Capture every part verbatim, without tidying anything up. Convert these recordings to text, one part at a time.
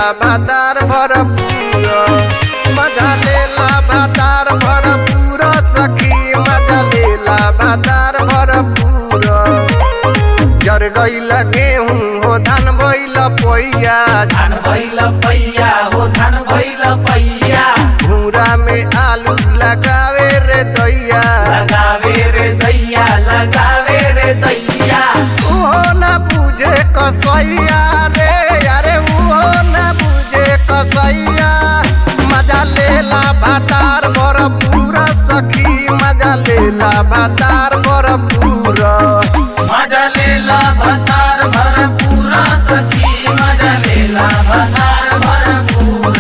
भातार भरपूर मजा लेला भातार भरपूर सखी मजा लेला भातार भरपूर जर गईल गेहूं हो धान भइल पैया धान भइल पैया हो धान भइल पैया घूरा में आलू लगावे रे दैया लगावे रे दैया लगावे रे दैया उहो न बुझे कसैया रे अरे उहो न बुझे कसैया मजा लेला भातार भरपूर सखी मजा लेला भातार भरपूर मजा लेला भातार भरपूर सखी मजा लेला भातार भरपूर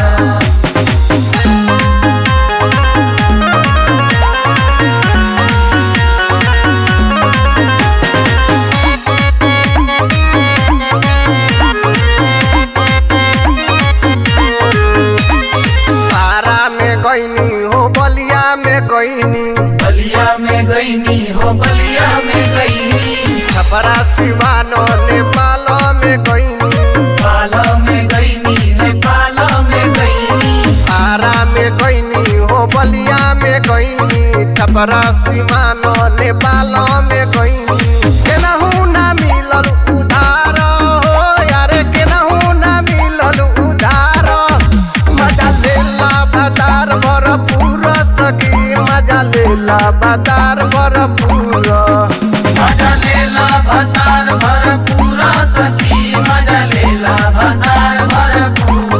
गईनी हो बलिया में गईनी बलिया में गईनी हो बलिया में गईनी छपरा सिवानो नेपाल में गईनी नेपाल में गईनी नेपाल में गईनी आरा में गईनी हो बलिया में गईनी छपरा सिवानो नेपाल में गईनी केनहू ना मिलल उधार हो यारे केनहू ना मिलल उधार मजा लेला भातार भरपूर सखी मजा लेला भातार भरपूर मजा लेला भातार भरपूर सखी मजा लेला भातार भरपूर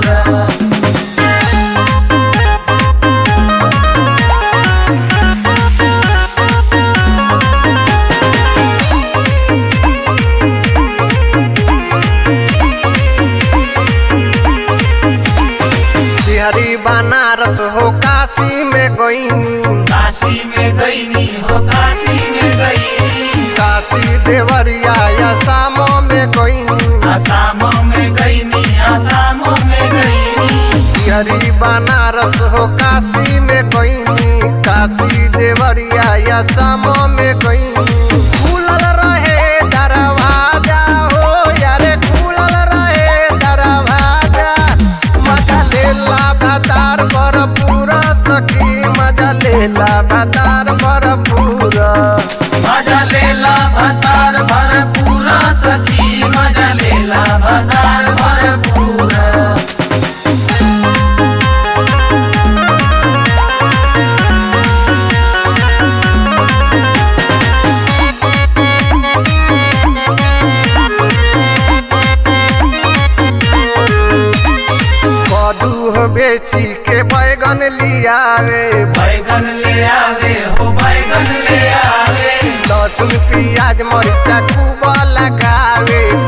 हरी बनारस हो काशी में गईनी काशी में गईनी हो काशी में गईनी काशी देवरिया आसाम में गईनी आसाम में गईनी आसाम में गईनी हरी बनारस हो काशी में गईनी काशी देवरिया आसाम में गईनी खुलल रहे दरवाजा हो यारे खुलल रहे दरवाजा मजा लेला भातार भरपूर सखी मजा लेला भातार भरपूर मजा लेला भातार भरपूर सखी मजा लेला भातार भरपूर बेची के बैगन लियावे बैगन ले आवे हो बैगन ले आवे लहसुन प्याज मरिचा खूब लगावे